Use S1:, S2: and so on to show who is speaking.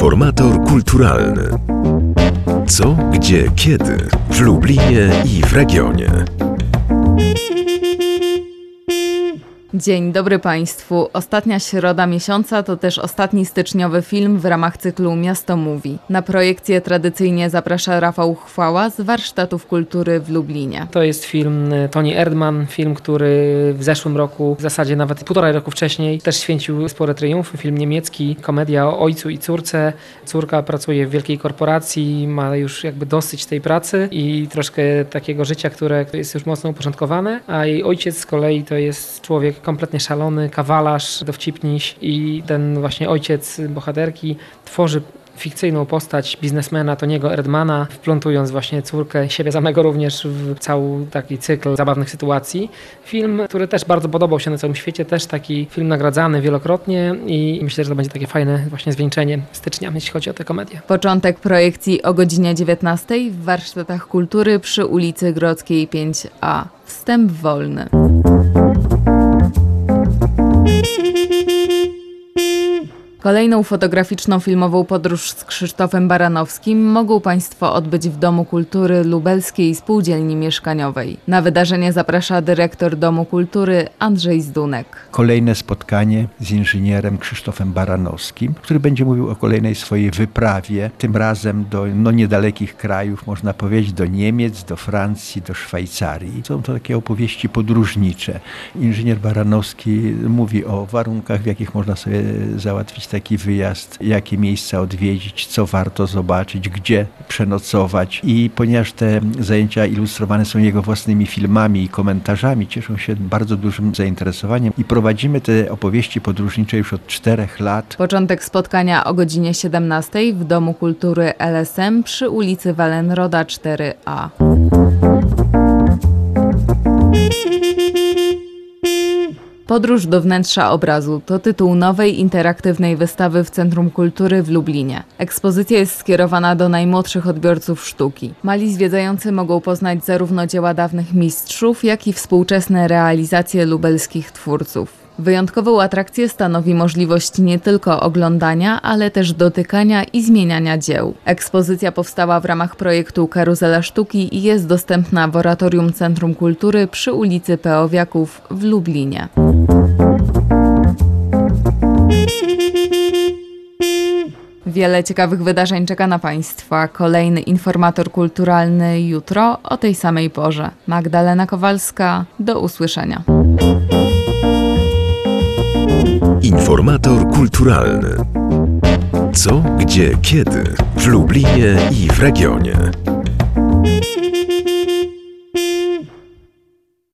S1: Informator kulturalny. Co, gdzie, kiedy w Lublinie i w regionie.
S2: Dzień dobry Państwu. Ostatnia środa miesiąca to też ostatni styczniowy film w ramach cyklu Miasto Mówi. Na projekcję tradycyjnie zaprasza Rafał Chwała z Warsztatów Kultury w Lublinie.
S3: To jest film Toni Erdmann, film, który w zeszłym roku, w zasadzie nawet 1,5 roku wcześniej, też święcił spore triumfy. Film niemiecki, komedia o ojcu i córce. Córka pracuje w wielkiej korporacji, ma już jakby dosyć tej pracy i troszkę takiego życia, które jest już mocno uporządkowane, a jej ojciec z kolei to jest człowiek kompletnie szalony, kawalarz, dowcipniś i ten właśnie ojciec bohaterki tworzy fikcyjną postać biznesmena Toniego Erdmana, wplątując właśnie córkę, siebie samego również w cały taki cykl zabawnych sytuacji. Film, który też bardzo podobał się na całym świecie, też taki film nagradzany wielokrotnie i myślę, że to będzie takie fajne właśnie zwieńczenie stycznia, jeśli chodzi o tę komedię.
S2: Początek projekcji o godzinie 19 w Warsztatach Kultury przy ulicy Grodzkiej 5A. Wstęp wolny. Kolejną fotograficzną filmową podróż z Krzysztofem Baranowskim mogą Państwo odbyć w Domu Kultury Lubelskiej Spółdzielni Mieszkaniowej. Na wydarzenie zaprasza dyrektor Domu Kultury Andrzej Zdunek.
S4: Kolejne spotkanie z inżynierem Krzysztofem Baranowskim, który będzie mówił o kolejnej swojej wyprawie, tym razem do niedalekich krajów, można powiedzieć do Niemiec, do Francji, do Szwajcarii. Są to takie opowieści podróżnicze. Inżynier Baranowski mówi o warunkach, w jakich można sobie załatwić taki wyjazd, jakie miejsca odwiedzić, co warto zobaczyć, gdzie przenocować. I ponieważ te zajęcia ilustrowane są jego własnymi filmami i komentarzami, cieszą się bardzo dużym zainteresowaniem i prowadzimy te opowieści podróżnicze już od 4 lat.
S2: Początek spotkania o godzinie 17 w Domu Kultury LSM przy ulicy Wallenroda 4A. Podróż do wnętrza obrazu to tytuł nowej interaktywnej wystawy w Centrum Kultury w Lublinie. Ekspozycja jest skierowana do najmłodszych odbiorców sztuki. Mali zwiedzający mogą poznać zarówno dzieła dawnych mistrzów, jak i współczesne realizacje lubelskich twórców. Wyjątkową atrakcję stanowi możliwość nie tylko oglądania, ale też dotykania i zmieniania dzieł. Ekspozycja powstała w ramach projektu Karuzela Sztuki i jest dostępna w Oratorium Centrum Kultury przy ulicy Peowiaków w Lublinie. Wiele ciekawych wydarzeń czeka na Państwa. Kolejny informator kulturalny jutro o tej samej porze. Magdalena Kowalska, do usłyszenia.
S1: Informator kulturalny. Co, gdzie, kiedy w Lublinie i w regionie.